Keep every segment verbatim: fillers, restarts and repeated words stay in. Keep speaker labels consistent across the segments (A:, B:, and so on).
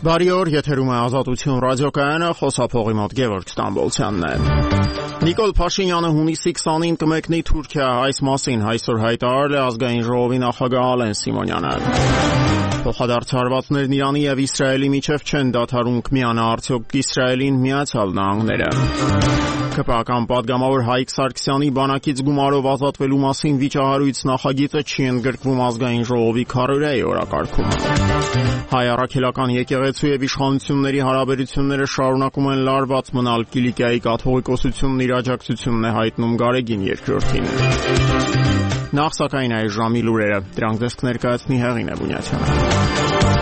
A: Բարի օր, եթերում է Ազատություն ռադիոկայանը, խոսափողի մոտ Գևորգ Ստամբոլցյանն է։ Նիկոլ Փաշինյանը հունիսի քսանին կմեկնի Թուրքիա, այս մասին այսօր հայտարարել է ազգային ժողովի նախագահ Ալեն Սիմոնյանը։ Փոխադարձարվածներն Իրանի եւ Իսրայելի միջև չեն դադարում կմիանա արդյոք Իսրայելին Միացյալ Նահանգները։ Քպական падգամավոր Հայկ Սարգսյանի բանակից գումարով ազատվելու մասին վիճահարույց նախագիծը չի ընդգրկվում ազգային ժողովի քառօրյայի օրակարգում։ Հայ առաքելական եկեղեցու եւ իշխանությունների հարաբերությունները շարունակում են լարված մնալ, Կիլիկիայի կաթողիկոսությունն իր աջակցությունն է հայտնում Գարեգին երկրորդին։ Նախ սակայն այս ժամի լուրերը, դրանք դեսք ներկայացնի Հեղինե Բունյացյանը։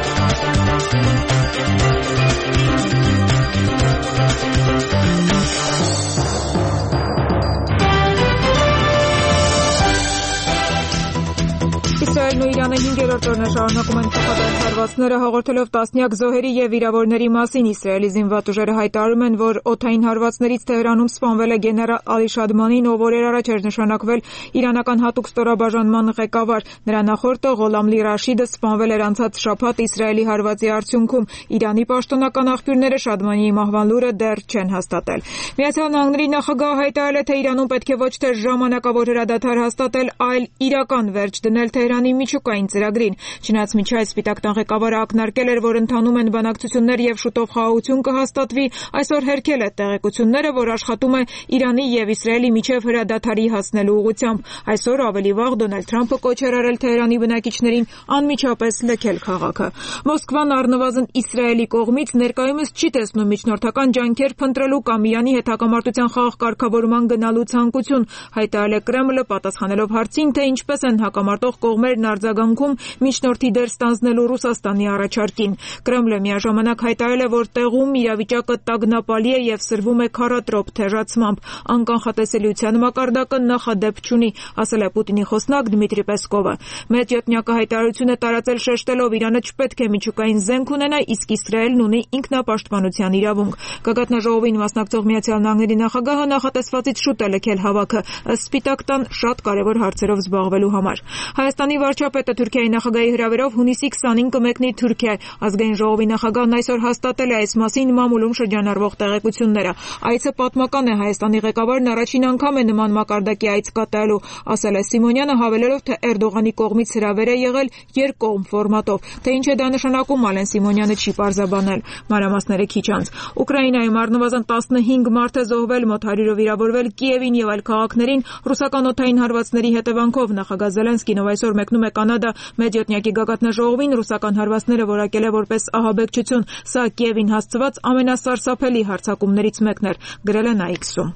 B: Իսրայելն ու Իրանը հինգերորդ օրն է շարունակում են փոխադարձարվածները հաղորդելով տասնյակ զոհերի եւ վիրավորների մասին։ Իսրայելի զինված ուժերը հայտարարում են, որ օդային հարվածներից Թեհրանում սպանվել է գեներալ Ալի Շադմանին, ով օրեր առաջ էր նշանակվել իրանական հատուկ ստորաբաժանման ղեկավար։ Նրա նախորդը Ղոլամլի Ռաշիդը սպանվել էր անցած շաբաթ Իսրայելի հարվածի արդյունքում։ Իրանի պաշտոնական աղբյուրները Շադմանիի մահվան լուրը դեռ չեն հաստատել։ Միացյալ Նահանգների նախագահը հայտարարել է, թե Իրանում պետք է ոչ թե ժամանակավոր հրադադար հաստատել, այլ իրական վերջ դնել Թեհրանի միջուկային ծրագրին։ Չնայած միջի այս Սպիտակ տան ղեկավարը ակնարկել էր, որ ընթանում են բանակցություններ եւ շուտով խաղաղություն կհաստատվի, այսօր հերքել է տեղեկությունները, որ աշխատում է Իրանի եւ Իսրայելի միջև հրադադարի հասնելու ուղղությամբ։ Այսօր ավելի վաղ Դոնալդ Թրամփը կոչ էր արել Թեհրանի բնակիչներին անմիջապես լքել քաղաքը։ Մոսկվան առնվազն Իսրայելի կողմից ներկայումս չի տեսնում միջնորդական ջանքեր փնտրելու կամ Իրանի հետ հակամարտության խաղաղ կարգավորման գնալու ցանկություն, հայտարարել է Կրեմլը պատասխանելով հարցին, թե ինչպես են հակամարտող կողմերն արձագանքում միջնորդի դեր ստանձնելու Ռուսաստանի առաջարկին։ Կրեմլը միաժամանակ հայտարարել է, որ տեղում իրավիճակը տագնապալի է եւ սրվում է քառատրոպ թեժացմամբ։ Անկանխատեսելիության մակարդակը նախադեպ չունի, ասել է Պուտինի խոսնակ Դմիտրի Պեսկովը։ Մեծ յոթնյակը հայտարարություն է տարածել շեշտելով, Իրանը չպետք է միջուկային զենք ունենա, իսկ Իսրայելն ունի ինքնապաշտպանության իրավունք։ Գագաթնաժողովին մասնակցող Միացյալ Նահանգների նախագահը նախատեսվածից շուտ է լքել հավաքը, ըստ Սպիտակ տան շատ կարևոր հարցերով զբաղվելու համար։ Հայաստանի վարչապետը Թուրքիայի նախագահի հրավերով հունիսի քսանին կմեկնի Թուրքիա։ Ազգային ժողովի նախագահն այսօր հաստատել է այս մասին մամուլում շրջանառվող տեղեկությունները։ Այցը պատմական է, Հայաստանի ղեկավարն առաջին անգամ է նման մակարդակի այց կատարելու, ասել է Սիմոնյանը, հավելելով, թե Էրդողանի կողմից հրավեր է եղել երկկողմ ֆորմատով։ Թե ինչ է դա նշանակում, Ալեն Սիմոնյանը չի պարզաբանել։ Մանրամասները քիչ անց։ Ուկրաինայում առնվազն տասնհինգ մարդ է զոհվել, մոտ հարյուրը վիրավորվել Կիևին եւ այլ քաղաքներին ռուսական օդային հարվածների հետևանքով։ Նախագահ Զելենսկին, ով այսօր մեկնում է Կանադա, մեծ յոթնյակի գագաթնաժողովին ռուսական հարվածները որակել է որպես ահաբեկչություն։ Սա Կիևին հասցված ամենասարսափելի հարձակումներից մեկն էր, գրել է նա X-ում։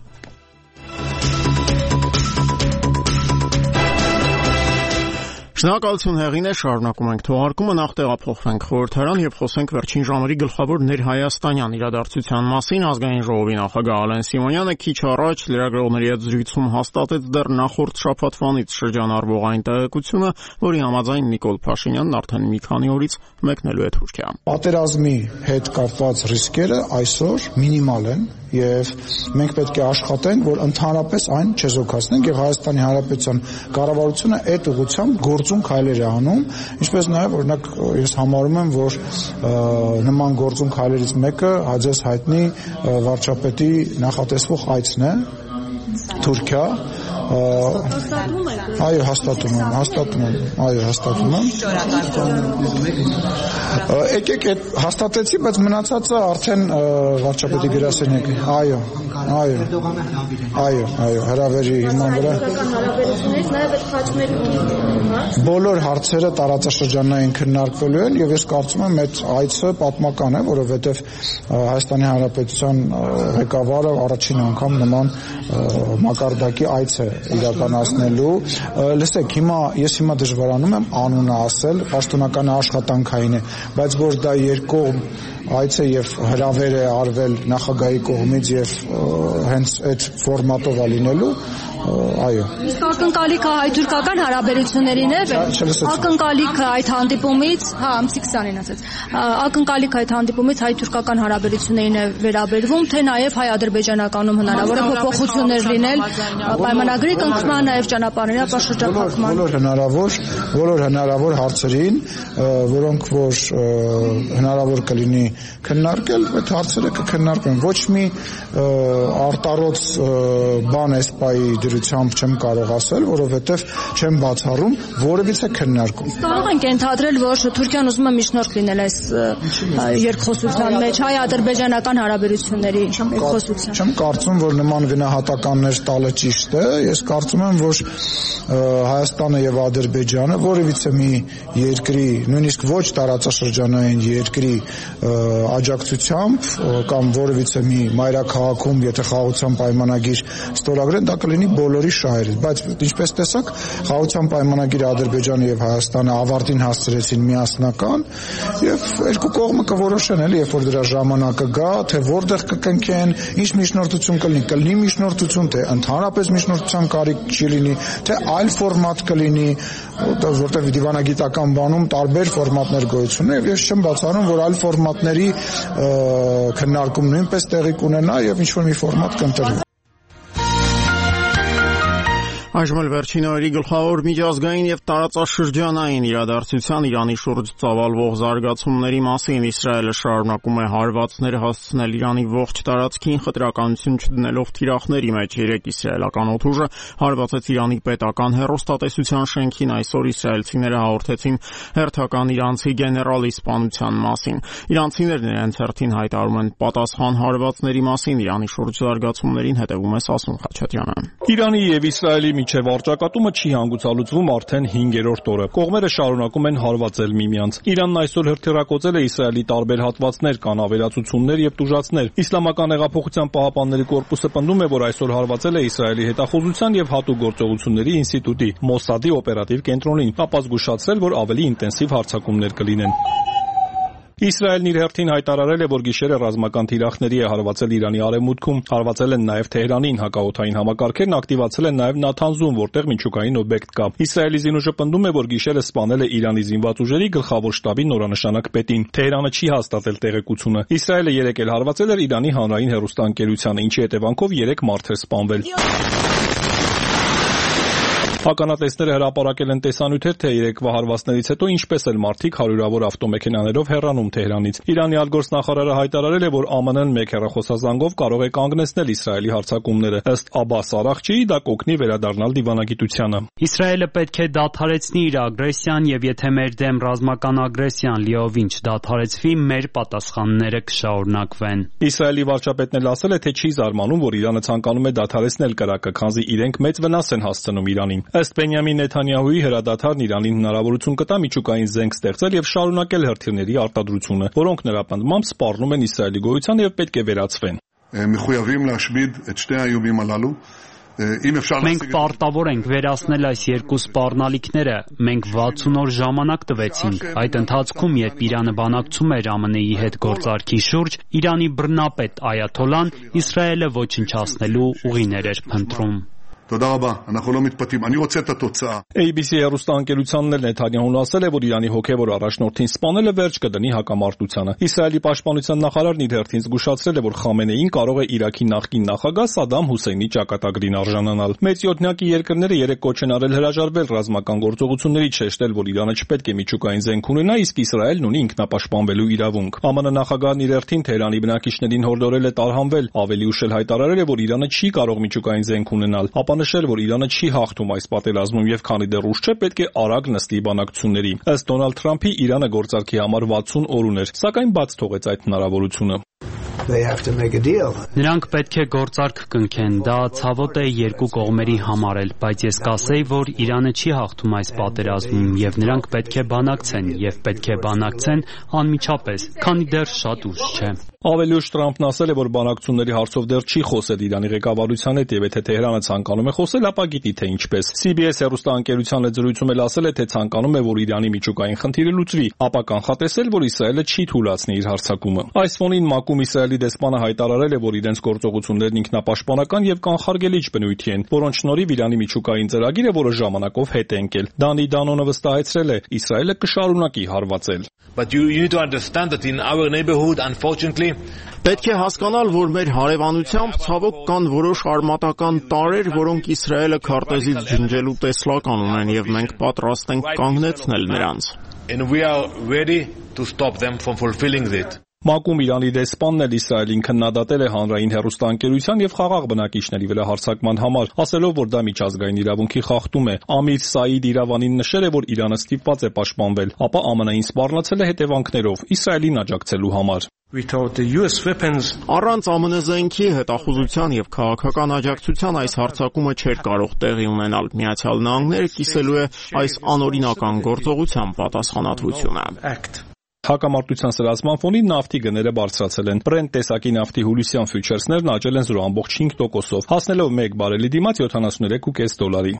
A: Շնորհակալություն Հեղինե, շարունակում ենք թողարկումը, նախ տեղափոխվենք խորհրդարան եւ խոսենք վերջին ժամերի գլխավոր ներհայաստանյան իրադարձության մասին։ Ազգային ժողովի նախագահ Ալեն Սիմոնյանը քիչ առաջ լրագրողների հետ զրույցում հաստատեց դեռ նախորդ շաբաթվանից շրջանառվող այն տեղեկությունը, որի համաձայն Նիկոլ Փաշինյանն արդեն մի քանի օրից մեկնելու է Թուրքիա։
C: Պատերազմի հետ կապված ռիսկերը այսօր մինիմալ են եւ մենք պետք է աշխատենք, որ ընդհանրապես այն չեզոքացնենք եւ Հայաստանի Հանրապետության կառավարությունը այդ ուղղությամբ գործուն քայլեր է անում, ինչպես նաեւ օրինակ ես համարում եմ, որ նման գործուն քայլերից մեկը հաջորդ հայտնի վարչապետի նախատեսվող այցն է Թուրքիա։
D: Հաստատում եք։
C: Այո, հաստատում եմ, հաստատում եմ, այո, հաստատում եմ։ Եկեք այդ հաստատեցի, բայց մնացածը արդեն վարչապետի գրասենյակի։ Այո, այո։ Այո, այո, հրավերի հիման վրա։
D: Հարաբերություններից նաև այդ խաչմերուկի
C: Բոլոր հարցերը տարածաշրջանային քննարկվելու են եւ ես կարծում եմ այդ այցը պատմական է, որովհետեւ Հայաստանի Հանրապետության ղեկավարը առաջին անգամ նման մակարդակի այց է իրականացնելու։ Լսեք, հիմա ես հիմա դժվարանում եմ անունը ասել, պաշտոնական աշխատանքային է, բայց որ դա երկկողմ այց է եւ հրավեր է արվել նախագահի կողմից եւ հենց այդ ֆորմատով է լինելու, այո։
E: Իսկ ակնկալիքը հայ-թուրքական հարաբերություններին է, ակնկալիքը այդ հանդիպումից, հա, ամսի քսանին ասեց, ակնկալիքը այդ հանդիպումից հայ-թուրքական հարաբերություններին է վերաբերվում, թե նաև հայ-ադրբեջանականում հնարավոր է փոփոխություններ լինել, պայմանագրի կնքման, նաև ճանապարհների ապաշրջափակման։
C: Բոլոր հնարավոր, բոլոր հնարավոր հարցերին, որոնք որ հնարավոր կլինի քննարկել, այդ հարցերը կքննարկվեն։ Ոչ մի արտառոց բան այս պայի դրությամբ չեմ կարող ասել, որովհետև չեմ բացառում որևիցե քննարկում։
E: Կարող ենք ենթադրել, որ Թուրքիան ուզում է միջնորդ լինել այս երկխոսության մեջ, հայ-ադրբեջանական հարաբերությունների երկխոսության։
C: Չեմ կարծում, որ նման գնահատականներ տալը ճիշտ է։ Ես կարծում եմ, որ Հայաստանը եւ Ադրբեջանը որևիցե մի երկրի, նույնիսկ ոչ տարածաշրջանային երկրի աջակցությամբ կամ որևիցե մի մայրաքաղաքում, եթե խաղաղության պայմանագիր ստորագրեն, դա կլինի բոլորի շահերից, բայց ինչպես տեսակ, խաղաղության պայմանագիրը Ադրբեջանը եւ Հայաստանը ավարտին հասցրեցին միասնական եւ երկու կողմը կորոշեն, էլի, երբ որ դրա ժամանակը գա, թե որտեղ կկնքեն, ինչ միջնորդություն կլինի, կլինի միջնորդություն, թե ընդհանրապես միջնորդության կարիք չի լինի, թե այլ ֆորմատ կլինի, որտեղ դիվանագիտական բանում տարբեր ֆորմատներ գոյություն ունեն եւ ես չեմ բացառում, որ այլ ֆորմատների քննարկում նույնպես տեղի կունենա եւ ինչ որ մի ֆորմատ կընտրվի։
A: Այժմ էլ վերջին օրերի գլխավոր միջազգային եւ տարածաշրջանային իրադարձության Իրանի շուրջ ծավալվող զարգացումների մասին Իսրայելը շարունակում է հարվածներ հասցնել Իրանի ողջ տարածքին խտրականություն չդնելով թիրախների մեջ։ Երեկ իսրայելական օդուժը հարվածեց Իրանի պետական հեռուստատեսության շենքին, այսօր իսրայելցիները հաղորդեցին հերթական իրանցի գեներալի սպանության մասին։ Իրանցիներն իրենց հերթին հայտարարում են պատասխան հարվածների մասին։ Իրանի շուրջ զարգացումներին հետևում է Սասուն Խաչատրյանը։
F: Իրանի եւ Իսրայելի միջև առճակատումը չի հանգուցալուծվում արդեն հինգերորդ օրը։ Կողմերը շարունակում են հարվածել միմյանց։ Իրանն այսօր հրթիռակոծել է Իսրայելի տարբեր հատվածներ, կան ավերածություններ եւ տուժածներ։ Իսլամական հեղափոխության պահապանների կորպուսը պնդում է, որ այսօր հարվածել է Իսրայելի հետախուզության եւ հատուկ գործողությունների ինստիտուտի Մոսադի օպերատիվ կենտրոնին, ապա զգուշացրել, որ ավելի ինտենսիվ հարձակումներ կլինեն։ Իսրայելն իր հերթին հայտարարել է, որ գիշերը ռազմական թիրախների է հարվածել Իրանի արևմուտքում, հարվածել են նաև Թեհրանին, հակաօդային համակարգերն ակտիվացել են նաև Նաթանզում, որտեղ միջուկային օբյեկտ կա։ Իսրայելի զինուժը պնդում է, որ գիշերը սպանել է Իրանի զինված ուժերի գլխավոր շտաբի նորանշանակ պետին։ Թեհրանը չի հաստատել տեղեկությունը։ Իսրայելը երեկ էլ հարվածել էր Իրանի հանրային հեռուստաընկերությանը, ինչի հետևանքով երեք մարդ էր սպանվել։ Ականատեսները հրապարակել են տեսանյութեր, թե երեկվա հարվածներից հետո ինչպես էլ մարդիկ հարյուրավոր ավտոմեքենաներով հեռանում Թեհրանից։ Իրանի արտգործնախարարը հայտարարել է, որ ԱՄՆ-ն մեկ հեռախոսազանգով կարող է կանգնեցնել Իսրայելի հարձակումները։ Ըստ Աբբաս Արաղչիի, դա կօգնի վերադառնալ դիվանագիտությանը։
G: Իսրայելը պետք է դադարեցնի իր ագրեսիան եւ եթե մեր դեմ ռազմական ագրեսիան լիովին չդադարեցվի, մեր պատասխանները կշարունակվեն։
F: Իսրայելի վարչապետն էլ ասել է, թե չի զարմանում, որ Իրանը ցանկանում է դադարեցնել կրակը, քանզի իրենք մեծ վնաս են հասցնում Իրանին։ Ըստ Բենյամին Նեթանյահուի հրադադարն Իրանին հնարավորություն կտա միջուկային զենք ստեղծել եւ շարունակել հրթիռների արտադրությունը, որոնք նրա պնդմամբ սպառնում են Իսրայելի գոյությանը եւ պետք է վերացվեն։
G: Մենք պարտավոր ենք վերացնել այս երկու սպառնալիքները։ Մենք վաթսուն օր ժամանակ տվեցինք։ Այդ ընթացքում, երբ Իրանը բանակցում էր ԱՄՆ-ի հետ գործարքի շուրջ, Իրանի բռնապետ Այաթոլան Իսրայելը ոչնչացնելու ուղիներ էր փնտրում։
F: A B C հեռուստաընկերությանն էլ Նեթանյահուն ասել է, որ Իրանի հոգևոր առաջնորդին սպանելը վերջ կդնի հակամարտությանը։ Իսրայելի պաշտպանության նախարարն իր հերթին զգուշացրել է, որ Խամենեին կարող է Իրաքի նախկին նախագահ Սադամ Հուսեյնի ճակատագրին արժանանալ։ Մեծ յոթնյակի երկրները երեք կոչ են արել հրաժարվել ռազմական գործողություններից, շեշտել, որ Իրանը չպետք է միջուկային զենք ունենա, իսկ Իսրայելն ունի ինքնապաշտպանվելու իրավունք։ ԱՄՆ նախագահն իր հերթին Թեհրանի բնակիչներին հորդորել է տարհանվել, ավելի ուշ էլ հայտարարել է, որ Իրանը չի կարող միջուկային զենք ունենալ։ Ապա նշել, որ Իրանը չի հաղթում այս պատերազմում եւ քանի դեռ ուշ չէ, պետք է արագ նստի բանակցությունների։ Ըստ Դոնալդ Թրամփի Իրանը գործարքի համար վաթսուն օր ուներ, սակայն բաց թողեց այդ հնարավորությունը։
G: Նրանք պետք է գործարք կնքեն, դա ցավոտ է երկու կողմերի համար էլ, բայց ես կասեի, որ Իրանը չի հաղթում այս պատերազմում եւ նրանք պետք է բանակցեն եւ պետք է բանակցեն անմիջապես, քանի դեռ շատ ուշ չէ։
F: Ավելի ուշ Թրամփն ասել է, որ բանակցությունների հարցով դեռ չի խոսել Իրանի ղեկավարության հետ եւ եթե Թեհրանը ցանկանում է խոսել, ապա գիտի թե ինչպես։ C B S հեռուստաընկերության հետ զրույցում էլ ասել է, թե ցանկանում է, որ Իրանի միջուկային խնդիրը լուծվի, ապա կանխատեսել, որ Իսրայելը չի թույլատնի իր հարձակումը։ Այս ֆոնին ՄԱԿ-ում Իսրայելի Իսրայելի դեսպանը հայտարարել է, որ իրենց գործողություններն ինքնապաշտպանական եւ կանխարգելիչ բնույթի են, որոնց շնորհիվ Իրանի միջուկային ծրագիրը որոշ ժամանակով հետ է ընկել։ Դանի Դանոնը վստահեցրել է, Իսրայելը կշարունակի հարվածել։
H: But you, you need to understand that in our neighborhood, unfortunately,
A: պետք է հասկանալ, որ մեր հարևանությամբ ցավոք կան որոշ արմատական տարրեր, որոնք Իսրայելը քարտեզից ջնջելու տեսլական ունեն եւ մենք պատրաստ ենք կանգնեցնել նրանց։
H: And we are ready to stop them from fulfilling it.
F: ՄԱԿ-ում Իրանի դեսպանն էլ Իսրայելին քննադատել է հանրային հեռուստաընկերության եւ խաղաղ բնակիչների վրա հարձակման համար, ասելով, որ դա միջազգային իրավունքի խախտում է։ Ամիր Սաիդ Իրավանին նշել է, որ Իրանը ստիպված է պաշտպանվել, ապա ԱՄՆ-ին սպառնացել է հետևանքներով Իսրայելին աջակցելու համար։
A: Առանց ԱՄՆ զենքի, հետախուզության եւ քաղաքական աջակցության այս հարձակումը չէր կարող տեղի ունենալ։ Միացյալ Նահանգները կիսելու է այս անօրինական գործողության պատասխանատվությունը։
F: Հակամարտության սրացման ֆոնին նավթի գները բարձրացել են։ Brent տեսակի նավթի հուլիսյան ֆյուչերսներն աճել են զրո կόμμα cinci տոկոսով, հասնելով մեկ բարելի դիմաց յոթանասունուերեք կόμma պենս դոլարի։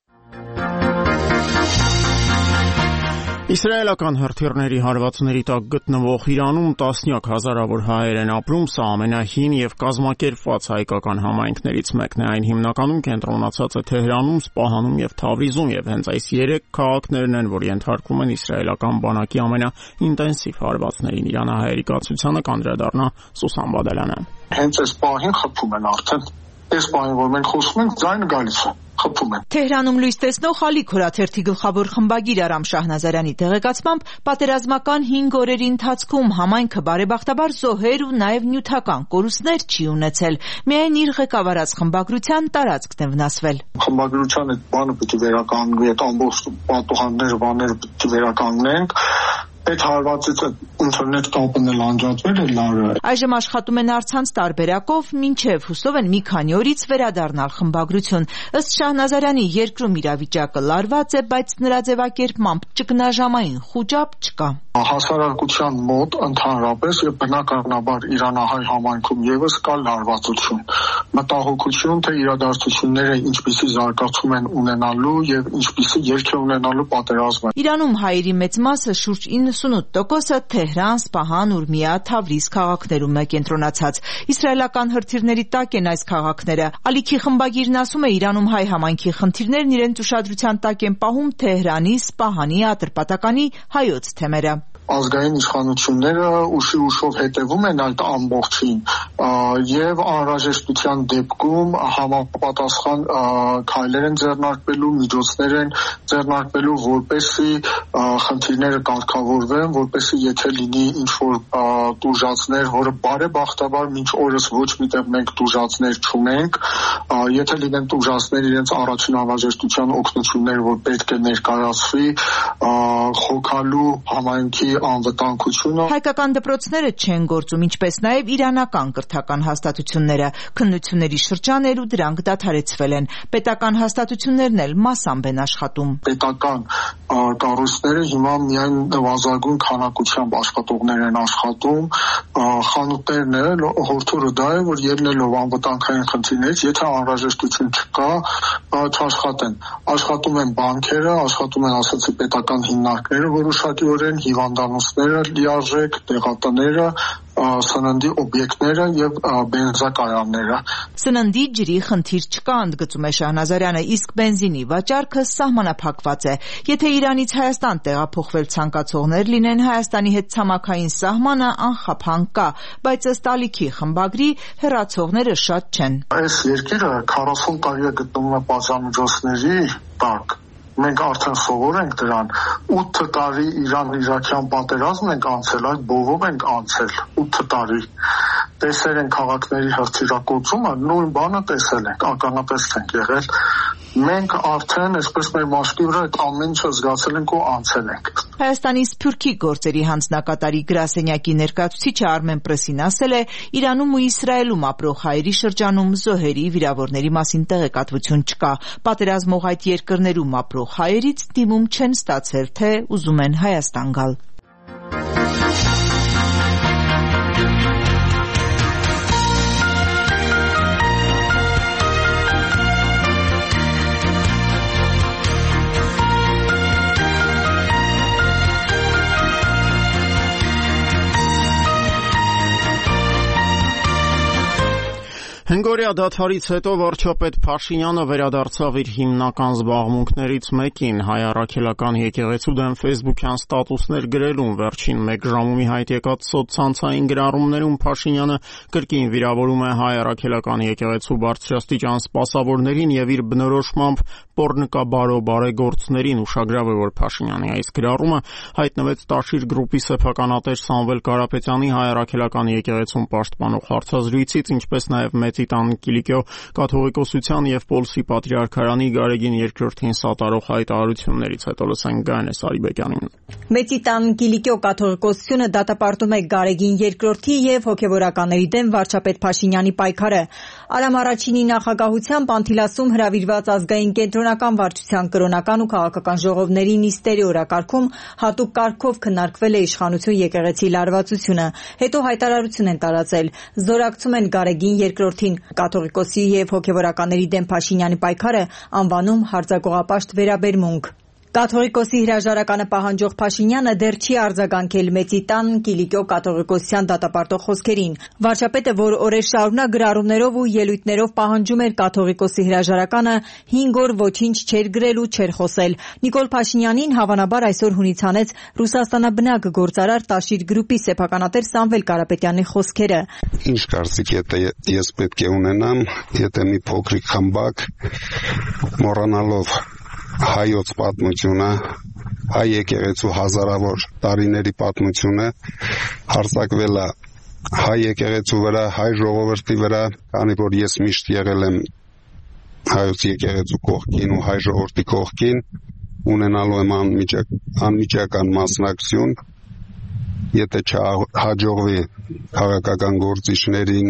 A: Իսրայելական հրթիռների հարվածների տակ գտնվող Իրանում տասնյակ հազարավոր հայեր են ապրում, սա ամենահին եւ կազմակերպված հայկական համայնքներից մեկն է, այն հիմնականում կենտրոնացած է Թեհրանում, Սպահանում եւ Թավրիզում եւ հենց այս երեք քաղաքներն են, որ ենթարկվում են իսրայելական բանակի ամենաինտենսիվ հարվածներին։ Իրանահայերի կացությանը կանդրադառնա Սուսան Բադալյանը։
I: Հենց այս պահին խփում են արդեն։ Այս պահին, որ մենք խոսում ենք, ձայնը գալիս է։
J: Թեհրանում լույս տեսնող Ալիք հրաթերթի գլխավոր խմբագիր Արամ Շահնազարյանի տեղեկացմամբ պատերազմական հինգ օրերի ընթացքում համայնքը բարեբախտաբար զոհեր ու նաև նյութական կորուստներ չի ունեցել։ Միայն իր ղեկավարած խմբագրության տարածքն է վնասվել։
I: Խմբագրության այդ բանը պետք է վերականգնվի, այդ ամբողջ պատուհանները, բաները պետք է վերականգնենք։ Այդ հարվածից ինտերնետ կապն էլ անջատվել է լարը։
J: Այժմ աշխատում են առցանց տարբերակով, մինչև հուսով են մի քանի օրից վերադառնալ խմբագրություն։ Ըստ Շահնազարյանի երկրում իրավիճակը լարված է, բայց նրա ձևակերպմամբ ճգնաժամային խուճապ չկա։
I: Հասարակության մոտ ընդհանրապես եւ բնականաբար իրանահայ համայնքում եւս կա լարվածություն, մտահոգություն, թե իրադարձությունները ինչպիսի զարգացում են ունենալու եւ ինչպիսի երկ է ունենալու պատերազմը։
J: Իրանում հայերի մեծ մասը շուրջ իննսունութ տոկոսը Թեհրան, Սպահան, Ուրմիա, Թավրիզ քաղաքներում է կենտրոնացած։ Իսրայելական հրթիռների տակ են այս քաղաքները։ Ալիքի խմբագիրն ասում է, Իրանում հայ համայնքի խնդիրներն իրենց ուշադրության տակ են պահում Թեհրանի, Սպահանի, Ատրպատականի հայոց թեմերը։
I: Ազգային իշխանությունները ուշի ուշով հետևում են այդ ամբողջին եւ անհրաժեշտության դեպքում համապատասխան քայլեր են ձեռնարկվելու, միջոցներ են ձեռնարկվելու, որպեսզի խնդիրները կարգավորվեն, որպեսզի եթե լինի ինչ-որ տուժածներ, որը բարեբախտաբար մինչ օրս ոչ միտեղ մենք տուժածներ չունենք, եթե լինեն տուժածներ, իրենց առաջին անհրաժեշտության օգնությունները, որ պետք է ներկայացվի, խոքալու համայնքի անվտանգությունը։
J: Հայկական դպրոցները չեն գործում, ինչպես նաև իրանական կրթական հաստատությունները։ Քննությունների շրջան էր ու դրանք դադարեցվել են։ Պետական հաստատություններն էլ մասամբ են աշխատում։
I: Պետական կառույցները հիմա միայն նվազագույն քանակությամբ աշխատողներ են աշխատում։ Խանութներն էլ հորդորը դա է, որ ելնելով անվտանգային խնդիրներից, եթե անհրաժեշտություն չկա, չաշխատեն։ Աշխատում են բանկերը, աշխատում են ասացի պետական հիմնարկները որոշակիորեն, հիվանդանոցները լիարժեք, տեղատները, սննդի օբյեկտները եւ բենզակայանները։
J: Սննդի ջրի խնդիր չկա, ընդգծում է Շահնազարյանը, իսկ բենզինի վաճառքը սահմանափակված է։ Եթե Իրանից Հայաստան տեղափոխվել ցանկացողներ լինեն, Հայաստանի հետ ցամաքային սահմանը անխափան կա, բայց ըստ Ալիքի խմբագրի հեռացողները շատ չեն։
I: Այս երկիրը քառասուն տարի է գտնվում է պատժամիջոցների տակ։ Մենք արդեն սովոր ենք դրան, ութ տարի Իրան-Իրաքյան պատերազմ ենք անցել, այդ բովով ենք անցել, ութ տարի։ Տեսել ենք քաղաքների հրթիռակոծումը, նույն բանը տեսել ենք, ականատես ենք եղել։ Մենք արդեն, այսպես մեր մաշկի վրա այդ ամեն ինչը զգացել ենք ու անցել ենք։
J: Հայաստանի Սփյուռքի գործերի հանձնակատարի գրասենյակի ներկայացուցիչը Armen Press-ին ասել է, Իրանում ու Իսրայելում ապրող հայերի շրջանում զոհերի, վիրավորների մասին տեղեկատվություն չկա։ Պատերազմող այդ երկրներում ապրող հայերից դիմում չեն ստացել, թե ուզում են Հայաստան գալ։
A: Հինգօրյա դադարից հետո վարչապետ Փաշինյանը վերադարձավ իր հիմնական զբաղմունքներից մեկին՝ հայ առաքելական եկեղեցու դեմ ֆեյսբուքյան ստատուսներ գրելուն։ Վերջին մեկ ժամում հայտ եկած սոցցանցային գրառումներում Փաշինյանը կրկին վիրավորում է հայ առաքելական եկեղեցու բարձրաստիճան սպասավորներին եւ իր բնորոշմամբ պոռնկաբարո բարեգործներին։ Ուշագրավ է, որ Փաշինյանի այս գրառումը հայտնվեց Տաշիր գրուպի սեփականատեր Սամվել Կարապետյանի հայ առաքելական եկեղեցուն պաշտպանող հարցազրույցից, ինչպես նաեւ Մեծիտան Կիլիկիո կաթողիկոսության եւ Պոլսի պատրիարքարանի Գարեգին երկրորդին սատարող հայտարարություններից։ Հետո լսենք Գայանե Սարիբեկյանին։
J: Մեծիտան Կիլիկիո կաթողիկոսությունը դատապարտում է Գարեգին երկրորդի եւ հոգեվորականների դեմ վարչապետ Փաշինյանի պայքարը։ Արամ առաջինի նախագահությամբ Անտիլասում հրավիրված ազգային կենտրոնական վարչության կրոնական ու քաղաքական ժողովների նիստերի օրակարգում հատուկ կարգով քննարկվել է իշխանություն եկեղեցի լարվածությունը։ Հետո հայտարարություն են տարածել։ Զորակցում են Գարեգին երկրորդին, կաթողիկոսի եւ հոգեվորականների դեմ Փաշինյանի պայքարը անվանում հարձակողապաշտ վերաբերմունք։ Կաթողիկոսի հրաժարականը պահանջող Փաշինյանը դեռ չի արձագանքել Մեծիտան Կիլիկիո կաթողիկոսության դատապարտող խոսքերին։ Վարչապետը, որ օրեր շարունակ գրառումներով ու ելույթներով պահանջում էր կաթողիկոսի հրաժարականը, հինգ օր ոչինչ չէր գրել ու չէր խոսել։ Նիկոլ Փաշինյանին հավանաբար այսօր հունից հանեց Ռուսաստանաբնակ գործարար Տաշիր գրուպի սեփականատեր Սամվել Կարապետյանի խոսքերը։
K: Ինչ կարծիք ես պետք է ունենամ, եթե մի փոքրիկ խմբակ մոռանալով հայոց պատմությունը, հայ եկեղեցու հազարավոր տարիների պատմությունը հարձակվել է հայ եկեղեցու վրա, հայ ժողովրդի վրա, քանի որ ես միշտ եղել եմ հայոց եկեղեցու կողքին ու հայ ժողովրդի կողքին, ունենալու եմ անմիջական մասնակցություն, եթե չհաջողվի քաղաքական գործիչներին,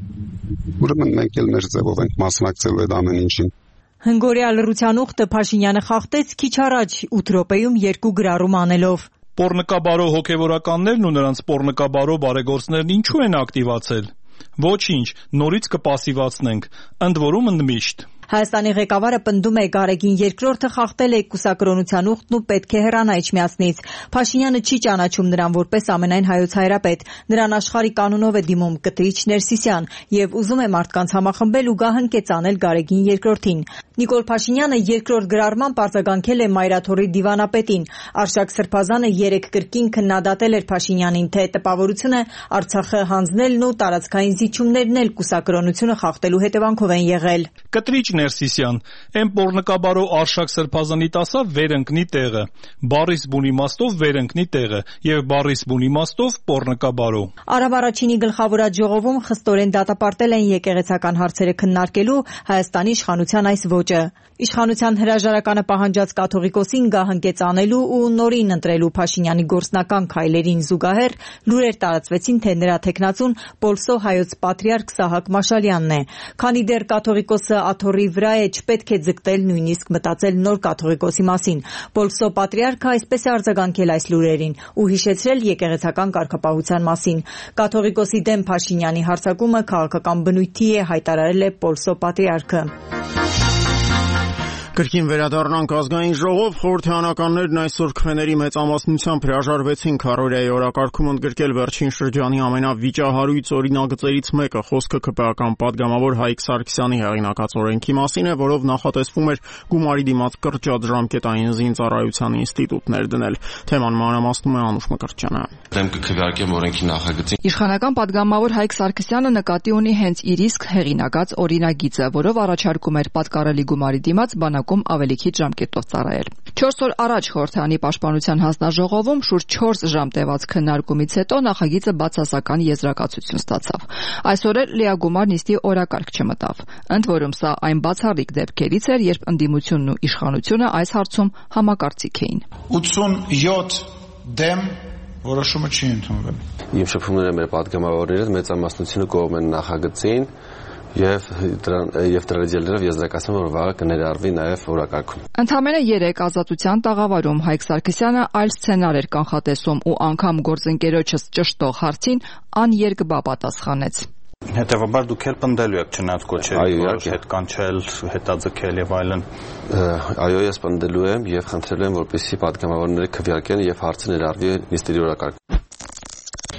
K: ուրեմն մենք էլ մեր ձևով ենք մասնակցելու այդ ամեն ինչին։
J: Հնգօրյա լռության ուխտը Փաշինյանը խախտեց քիչ առաջ ութ րոպեում երկու գրառում անելով։
F: Պոռնկաբարո հոգեվորականներն ու նրանց պոռնկաբարո բարեգործներն ինչու են ակտիվացել։ Ոչինչ, նորից կպասիվացնենք, ընդ որում ընդմիշտ։
J: Հայաստանի ղեկավարը պնդում է Գարեգին երկրորդը խախտել է կուսակրոնության ուխտն ու պետք է հեռանա իջմիածնից։ Փաշինյանը չի ճանաչում նրան որպես ամենայն հայոց հայրապետ։ Նրան աշխարհի կանոնով է դիմում Կտրիչ Ներսիսյան եւ ուզում է մարդկանց համախմբել ու գահընկեց անել Գարեգին երկրորդին։ Նիկոլ Փաշինյանը երկրորդ գրառմամբ արձագանքել է Մայրաթորի դիվանապետին։ Արշակ Սրբազանը երեք կրկին քննադատել էր Փաշինյանին, թե տպավորությունը Արցախը հանձնելն ու տարածքային զիջումներն էլ կուսակրոնությունը խախտելու հետևանքով են եղել։
F: Կտրիչ Ներսիսյան, այն պոռնկաբարո Արշակ Սրբազանի տասա վերընկնի տեղը, բառիս բուն իմաստով վերընկնի տեղը եւ բառիս բուն իմաստով պոռնկաբարո։
J: Արամ առաջինի գլխավորած ժողովում խստորեն դատապարտել են եկեղեցական հարցերը քննարկելու Հայաստանի իշխանության այս ոճը։ Իշխանության հրաժարականը պահանջած կաթողիկոսին գահընկեց անելու ու նորին ընտրելու Փաշինյանի գործնական քայլերին զուգահեռ լուրեր տարածվեցին, թե նրա թեկնածուն Պոլսո հայոց պատրիարք Սահակ Մաշալյանն է։ Քանի դեռ կաթողիկոսը աթոռի վրա է, չպետք է ձգտել նույնիսկ մտածել նոր կաթողիկոսի մասին։ Պոլսո պատրիարքը այսպես է արձագանքել այս լուրերին ու հիշեցրել եկեղեցական կարգապահության մասին։ Կաթողիկոսի դեմ Փաշինյանի հարձակումը քաղաքական բնույթի է, հայտարարել է Պոլսո պատրիարքը։
A: Կրկին վերադառնանք ազգային ժողով, խորհրդարանականներն այսօր քվեների մեծամասնությամբ հրաժարվեցին քառօրյայի օրակարգում ընդգրկել վերջին շրջանի ամենավիճահարույց օրինագծերից մեկը, խոսքը ԿՊԱ-ական պատգամավոր Հայկ Սարգսյանի հեղինակած օրենքի մասին է, որով նախատեսվում էր գումարի դիմաց կրճատ ժամկետային զինծառայության ինստիտուտներ դնել։ Թեման մանրամասնում է Անուշ Մկրտչյանը։
L: Դեմ կքվեարկեմ օրենքի նախագծին։
M: Իշխանական պատգամավոր Հայկ Սարգսյանը նկատի ունի հենց իր իսկ հեղինակած օրինագիծը, որով առաջարկում էր պատկառելի գումարի դիմաց բանակում ավելի քիչ ժամկետով ծառայել։ չորս օր առաջ խորհրդարանի պաշտպանության հանձնաժողովում շուրջ չորս ժամ տևած քննարկումից հետո նախագիծը բացասական եզրակացություն ստացավ։ Այսօր էլ լիագումար նիստի օրակարգ չմտավ։ Ընդ որում սա այն բացառիկ դեպքերից էր, երբ ընդդիմությունն ու իշխանությունը այս հարցում համակարծիք էին։
C: ութսունյոթ դեմ որոշումը չի ընդունվել։
L: Իմ շփումները մեր պատգամավորները մեծամասնությունը կողմ են նախագծին եւ եւ դրադիելներով եզրակացնում որ վաղը կներառվի նաեւ օրակարգում։
M: Ընդամենը երեք ազատության տաղավարում Հայկ Սարգսյանը այլ սցենար էր կանխատեսում ու անգամ գործընկերոջս ճշտող հարցին աներկբա պատասխանեց։
N: Հետևաբար դուք էլ պնդելու եք չնայած կոչերի, որ հետ կանչել, հետաձգել եւ այլն։
L: Այո, ես պնդելու եմ եւ խնդրելու եմ, որպեսզի պատգամավորները քվեարկեն եւ հարցը ներառվի նիստերի օրակարգ։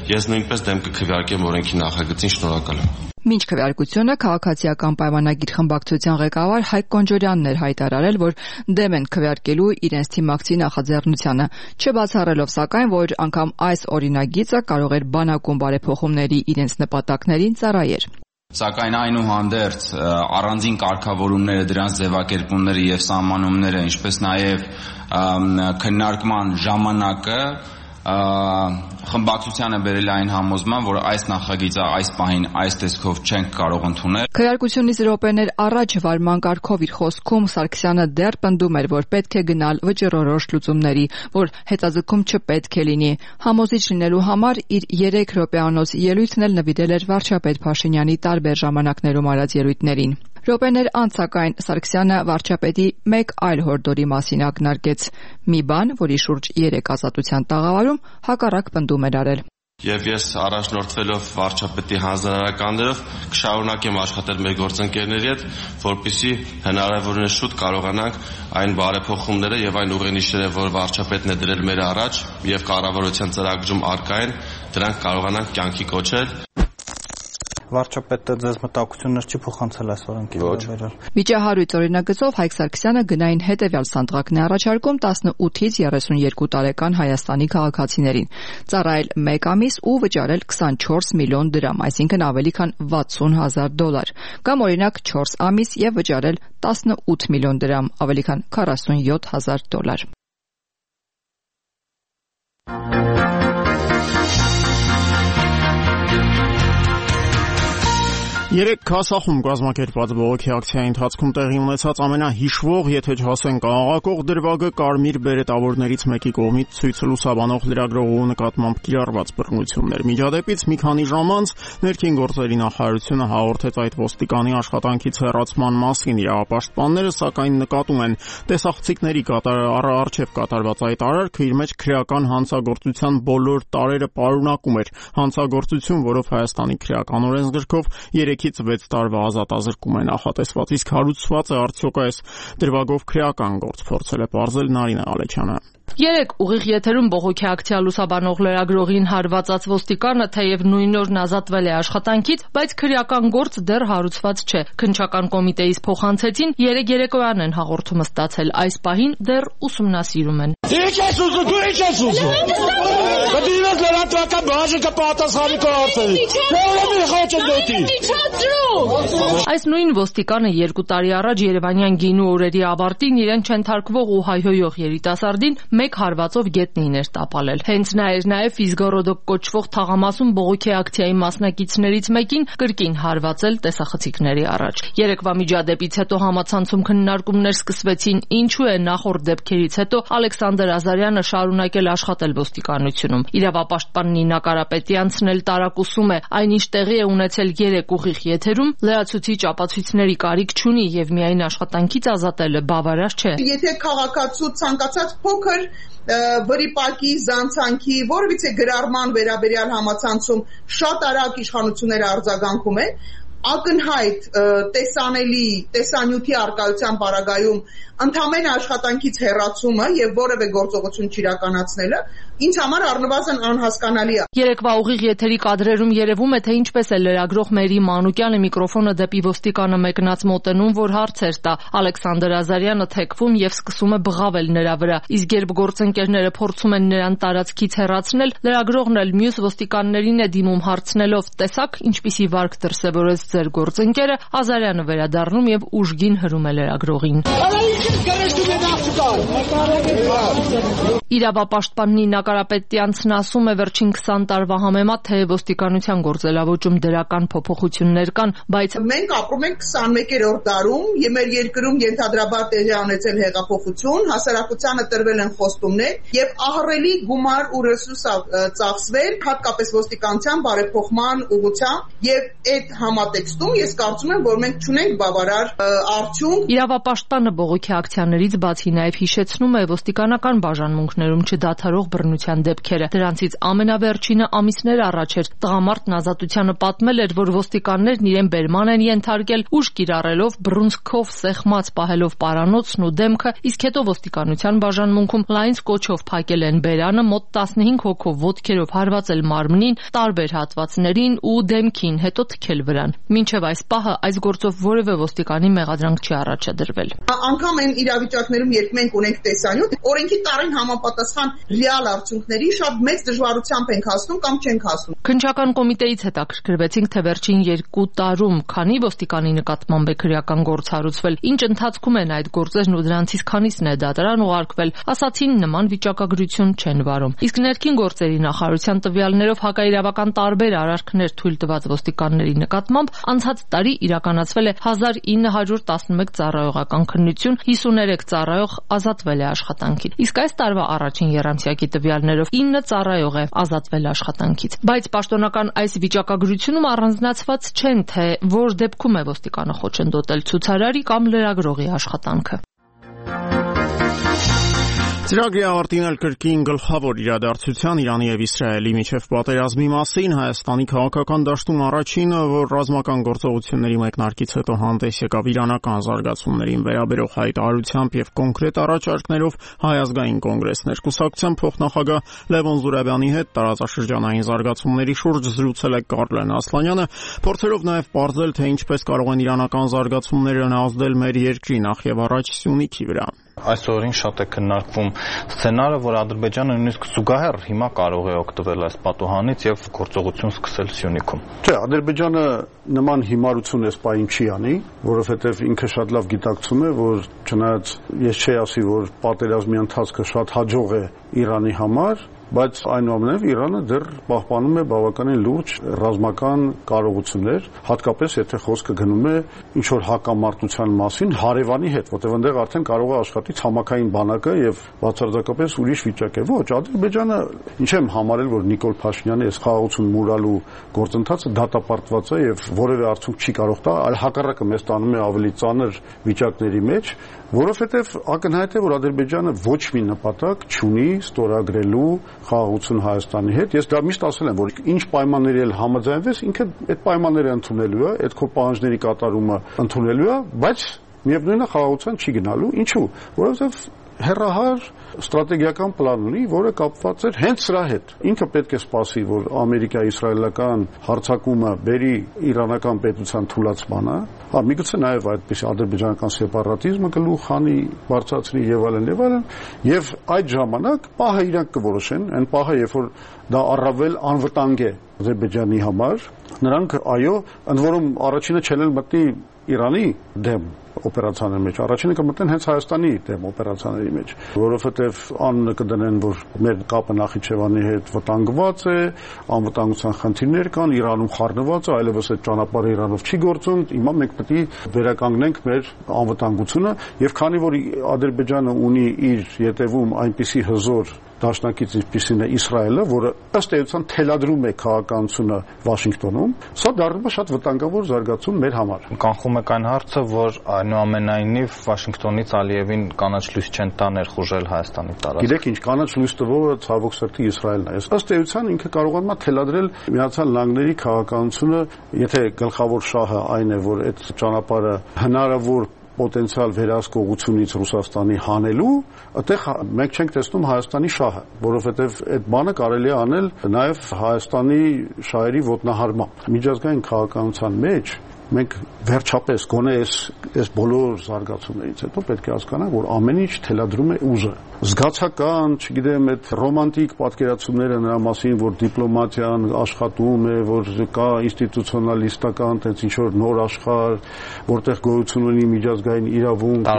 L: ես նույնպես դեմ կքվեարկեմ օրենքի նախագծին։ Շնորհակալ եմ։
M: Մինչ քվեարկությունը քաղաքացիական պայմանագիր խմբակցության ղեկավար Հայկ Կոնջորյանն էր հայտարարել, որ դեմ են քվեարկելու իրենց թիմակցի նախաձեռնությանը, չբացառելով սակայն, որ անգամ այս օրինագիծը կարող էր բանակում բարեփոխումների իրենց նպատակներին ծառայեր։
O: Սակայն այնուհանդերձ առանձին կարգավորումները, դրանց ձևակերպումները եւ սահմանումները, ինչպես նաեւ քննարկման ժամանակը խմբակցությանը բերել այն համոզման, որ այս նախագիծը այս պահին այս տեսքով չենք կարող ընդունել։
M: Քվեարկությունից րոպեներ առաջ վարման կարգով իր խոսքում Սարգսյանը դեռ պնդում էր, որ պետք է գնալ վճռորոշ լուծումների, որ հետաձգում չպետք է լինի։ Համոզիչ լինելու համար իր երեք րոպեանոց ելույթն էլ նվիրել էր վարչապետ Փաշինյանի տարբեր ժամանակներում արած ելույթներին։ Րոպեներ անց սակայն Սարգսյանը վարչապետի մեկ այլ հորդորի մասին ակնարկեց՝ մի բան, որի շուրջ երեք ազատության տաղավարում հակառակ պնդում էր արել։
L: Եվ ես առաջնորդվելով վարչապետի հանձնարարականներով կշարունակեմ աշխատել մեր գործընկերների հետ, որպեսզի հնարավորինս շուտ կարողանանք այն բարեփոխումները եւ այն ուղենիշերը, որ վարչապետն է դրել մեր առաջ եւ կառավարության ծրագրում առկա են, դրանք կարողանանք կյանքի կոչել։
N: Վարչապետը ձեզ մտահոգություններ չի փոխանցել այս օրենքի վերաբերյալ։
M: Վիճահարույց օրինագծով Հայկ Սարգսյանը գնային հետևյալ սանդղակն է առաջարկում տասնութից երեսունյոթ տարեկան Հայաստանի քաղաքացիներին՝ ծառայել մեկ ամիս ու վճարել քսանչորս միլիոն դրամ, այսինքն ավելի քան վաթսուն հազար դոլար, կամ օրինակ չորս ամիս եւ վճարել տասնութ միլիոն դրամ, ավելի քան քառասունյոթ հազար դոլար։
A: Երեք քասախում կազմակերպված բողոքի ակցիայի ընթացքում տեղի ունեցած ամենահիշվող, եթե չասենք աղաղակող դրվագը կարմիր բերետավորներից մեկի կողմից ցույց լուսաբանող լրագրողու նկատմամբ կիրառված բռնություններ։ Միջադեպից մի քանի ժամ անց ներքին գործերի նախարարությունը հաղորդեց այդ ոստիկանի աշխատանքից հեռացման մասին։ Իրավապաշտպանները սակայն նկատում են տեսախցիկների առջև կատարված այդ արարքը իր մեջ քրեական հանցագործության բոլոր տարրերը պարունակում էր։ Հանցագործություն, որով Հայաստանի քրեական օրենսգրքով երեք վեց տարվա ազատազրկում է նախատեսված, իսկ հարուցված է արդյոք այս դրվագով քրեական գործ, փորձել է պարզել Նարինե Ալեչյանը։
P: Երեք ուղիղ եթերում բողոքի ակցիա լուսաբանող լրագրողին հարվածած ոստիկանը թեև նույն օրն ազատվել է աշխատանքից, բայց քրեական գործ դեռ հարուցված չէ։ Քննչական կոմիտեից փոխանցեցին, երեք երեկոյան են հաղորդումը ստացել, այս պահին դեռ ուսումնասիրում են։
Q: Ինչ ես ուզում, դու ինչ ես ուզում։ Կդիմես լրատվական բաժը կպատասխանի քո հարցերին։
P: Այս նույն ոստիկանը երկու տարի առաջ Երևանյան գինու օրերի ավարտին իրեն չընթարկվող ու հայհոյող երիտասարդին մեկ հարվածով գետնին էր տապալել։ Հենց նա էր նաև Ֆիզգորոդոկ կոչվող թաղամասում բողոքի ակցիայի մասնակիցներից մեկին կրկին հարվածել տեսախցիկների առաջ։ Երեկվա միջադեպից հետո համացանցում քննարկումներ սկսվեցին, ինչու է նախորդ դեպքերից հետո Ալեքսանդր Ազարյանը շարունակել աշխատել ոստիկանությունում։ Իրավապաշտպան Նինա Կարապետյանցն էլ տարակուսում է, այնինչ տեղի է ունեցել երեք ուղիղ եթերում, լրացուցիչ ապացույցների կարիք չունի եւ միայն աշխատանքից ազատելը բավարար չէ։
R: Եթե քաղաքացու ցանկացած փոքր վրիպակի, զանցանքի, որևիցե գրառման վերաբերյալ համացանցում շատ արագ իշխանությունները արձագանքում են, ակնհայտ տեսանելի տեսանյութի արկայության պարագայում ընդհանրեն աշխատանքից հեռացումը եւ որևէ գործողություն չիրականացնելը ինձ համար առնվազն անհասկանալի է։
P: Երեկվա ուղիղ եթերի կադրերում երևում է, թե ինչպես է լրագրող Մերի Մանուկյանը միկրոֆոնը դեպի ոստիկանը մեկնած մոտենում, որ հարցեր տա։ Ալեքսանդր Ազարյանը թեքվում եւ սկսում է բղավել նրա վրա, իսկ երբ գործընկերները փորձում են նրան տարածքից հեռացնել, լրագրողն էլ մյուս ոստիկաններին է դիմում հարցնելով. «Տեսաք, ինչպիսի վարք դրսևորեց ձեր գործընկերը», Ազարյանը վերադառնում եւ ուժգին հրում է լրագրողին։ Իրավապաշտպան Նինա Կարապետյանցն ասում է, վերջին քսան տարվա համեմատ թե ոստիկանության գործելավոճում դրական փոփոխություններ կան, բայց
R: մենք ապրում ենք քսանմեկերորդ դարում, եւ մեր երկրում ենթադրաբար տեղի ունեցել հեղափոխություն, հասարակությանը տրվել են խոստումներ եւ ահռելի գումար ու ռեսուրս ծախսվել, հատկապես ոստիկանության բարեփոխման ուղղությամբ, եւ այդ համատեղ կոնտեքստում ես կարծում եմ, որ մենք չունենք բավարար արդյունք։
P: Իրավապաշտպանը բողոքի ակցիաներից բացի նաև հիշեցնում է ոստիկանական բաժանմունքներում չդադարող բռնության դեպքերը։ Դրանցից ամենավերջինը ամիսներ առաջ էր։ Տղամարդն Ազատությանը պատմել էր, որ ոստիկաններն իրեն բերման են ենթարկել, ուժ կիրառելով, բռունցքով սեղմած պահելով պարանոցն ու դեմքը, իսկ հետո ոստիկանության բաժանմունքում լայնց կոչով փակել են բերանը, մոտ տասնհինգ հոգով ոտքերով հարվածել մարմնին, տարբեր հատվածներին ու դեմքին, հետո թքել վրան։ Մինչև այս պահը այս գործով որևէ ոստիկանի մեղադրանք չի առաջադրվել։
R: Անկամ այն իրավիճակներում, երբ մենք ունենք տեսանյութ, օրենքի տարին համապատասխան ռեալ արդյունքների շատ մեծ դժվարությամբ ենք հասնում կամ չենք հասնում։
P: Քննչական կոմիտեից հետաքրքրվեցինք, թե վերջին երկու տարում քանի ոստիկանի նկատմամբ է քրեական գործ հարուցվել, ինչ ընթացքում են այդ գործերն ու դրանցից քանիսն է դատարան ուղարկվել, ասացին նման վիճակագրություն չեն վարում։ Իսկ ներքին գործերի նախարարության տվյալներով հակաիրավական տարբեր արարքներ թույլ տված ոստիկանների նկատմամբ անցած տարի իրականացվել է հազար ինը հարյուր տասնմեկ ծառայողական քննություն, հիսուներեք ծառայող ազատվել է աշխատանքից։ Իսկ այս տարվա առաջին եռամսյակի տվյալներով ինը ծառայող է ազատվել աշխատանքից։ Բայց պաշտոնական այս վիճակագրությունում առանձնացված չեն, թե որ դեպքում է ոստիկանը խոչընդոտել ցուցարարի կամ լրագրողի աշխատանքը։
A: Ծրագրի ավարտին էլ կրկին գլխավոր իրադարձության Իրանի եւ Իսրայելի միջև պատերազմի մասին Հայաստանի քաղաքական դաշտում առաջինը, որ ռազմական գործողությունների մեկնարկից հետո հանդես եկավ իրանական զարգացումներին վերաբերող հայտարարությամբ եւ կոնկրետ առաջարկներով Հայ ազգային կոնգրեսներ կուսակցության փոխնախագահ Լևոն Զուրաբյանի հետ տարածաշրջանային զարգացումների շուրջ զրուցել է Կարլեն Ասլանյանը, փորձելով նաեւ պարզել, թե ինչպես կարող են իրանական զարգացումները ազդել մեր երկրի նախ եւ առաջ Սյունիքի վրա։
N: Այսօրին շատ է քննարկվում սցենարը, որ Ադրբեջանը նույնիսկ զուգահեռ հիմա կարող է օգտվել այս պատուհանից եւ գործողություն սկսել Սյունիքում։
S: Չէ, Ադրբեջանը նման հիմարություն էս պահին չի անի, որովհետեւ ինքը շատ լավ գիտակցում է, որ չնայած ես չի ասի, որ պատերազմի ընթացքը շատ հաջող է Իրանի համար, բայց այնուամենայնիվ Իրանը դեռ պահպանում է բավականին լուրջ ռազմական կարողություններ, հատկապես եթե խոսքը գնում է ինչ որ հակամարտության մասին հարևանի հետ, որտեղ այնտեղ արդեն կարող է աշխատի ցամաքային բանակը եւ բացարձակապես ուրիշ վիճակ է։ Ոչ, Ադրբեջանը ինչ եմ համարել, որ Նիկոլ Փաշինյանի այս խաղաղություն մուրալու գործընթացը դատապարտված է եւ որևէ արդյունք չի կարող տալ, այլ հակառակը մեզ տանում է ավելի ծանր վիճակների մեջ, որովհետեւ ակնհայտ է, որ Ադրբեջանը ոչ մի նպատակ չունի ստորագրելու խաղաղություն Հայաստանի հետ։ Ես դա միշտ ասել եմ, որ ինչ պայմանների էլ համաձայնվես, ինքը այդ պայմանները ընդունելու է, այդ քո պահանջների կատարումը ընդունելու է, բայց միևնույնն է խաղաղության չի գնալու։ Ինչու՞։ Որովհետև հերահար ստրատեգիական պլան ունի, որը կապված էր հենց սրա հետ։ Ինքը պետք է սպասի, որ Ամերիկա-իսրայելական հարձակումը բերի իրանական պետության թուլացմանը, հա միգուցե նաև այդպես ադրբեջանական սեպարատիզմը գլուխ հանի, բարձրացնի եւ այլն եւ այլն, եւ այդ ժամանակ պահը իրանք կորոշեն, այն պահը, երբ որ դա առավել անվտանգ է Ադրբեջանի համար, նրանք այո, ընդ որում առաջինը չեն մտնի Իրանի դեմ օպերացիաների մեջ, առաջինը կմտնեն հենց Հայաստանի դեմ օպերացիաների մեջ, որովհետև անունը կդնեն, որ մեր կապը Նախիջևանի հետ վտանգված է, անվտանգության խնդիրներ կան, Իրանում խառնված է, այլևս այդ ճանապարհը Իրանով չի գործում, հիմա մենք պետք է վերականգնենք մեր անվտանգությունը, եւ քանի որ Ադրբեջանը ունի իր ետևում այնպիսի հզոր դաշնակից ինչպիսին է Իսրայելը, որը ըստ էության թելադրում է քաղաքականությունը Վաշինգտոնում, սա դառնում է շատ վտանգավոր զարգացում մեր համար։
N: Կանխում եք այն հարցը, որ այնուամենայնիվ Վաշինգտոնից Ալիևին կանաչ լույս չեն տա ներխուժել Հայաստանի տարածքը։ Գիտեք ինչ, կանաչ լույս տվողը ցավոք սրտի Իսրայելն է։ Ըստ էության ինքը կարողանում է թելադրել Միացյալ Նահանգների քաղաքականությունը, եթե գլխավոր շահը այն է, որ այդ ճանապարհը հնարավոր պոտենցիալ վերահսկողությունից Ռուսաստանի հանելու, այդտեղ մենք չենք տեսնում Հայաստանի շահը, որովհետև այդ բանը կարելի է անել նաև Հայաստանի շահերի ոտնահարմամբ։ Միջազգային քաղաքականության մեջ մենք վերջապես գոնե այս այս բոլոր զարգացումներից հետո պետք է հասկանանք, որ ամեն ինչ թելադրում է ուժը։ Զգացական, չգիտեմ, այդ ռոմանտիկ պատկերացումները նրա մասին, որ դիպլոմատիան աշխատում է, որ կա ինստիտուցիոնալիստական տենց ինչ որ նոր աշխարհ, որտեղ գոյություն ունի միջազգային իրավունք,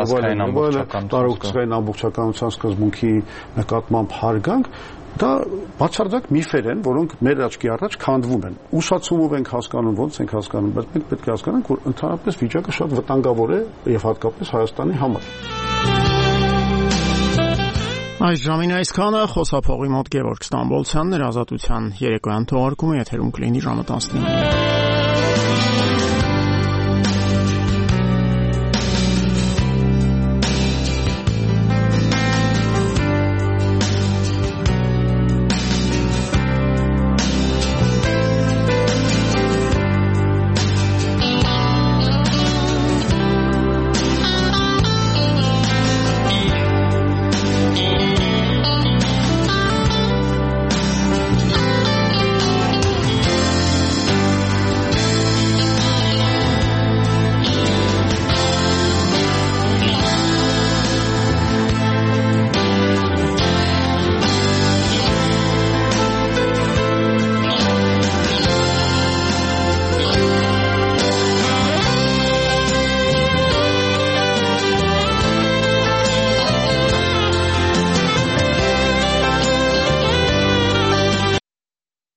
N: տարածքային ամբողջականության սկզբունքի նկատմամբ հարգանք, դա բացարձակ միֆեր են, որոնք մեր աչքի առաջ քանդվում են։ Ուշացումով ենք հասկանում, ոնց ենք հասկանում, բայց մենք պետք է հասկանանք, որ ընդհանրապես վիճակը շատ վտանգավոր է եւ հատկապես Հայաստանի համար։
A: Այս ժամին այսքանը, խոսափողի մոտ Գևորգ Ստամբոլցյանն էր, Ազատության երեկոյան թողարկումը եթերում կլինի ժամը տասնինը։